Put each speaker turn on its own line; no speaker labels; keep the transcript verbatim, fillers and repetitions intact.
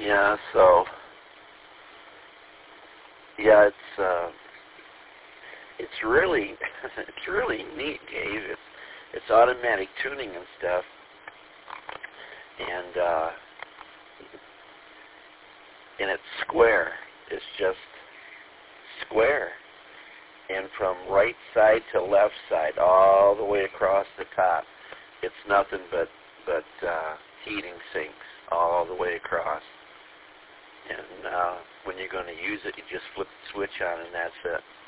Yeah, so, yeah, it's, uh, it's really, it's really neat, Dave. It's, it's automatic tuning and stuff. And, uh, and it's square. It's just square. And from right side to left side, all the way across the top, it's nothing but, but, uh, heating sinks all the way across. And uh, when you're going to use it, you just flip the switch on and that's it.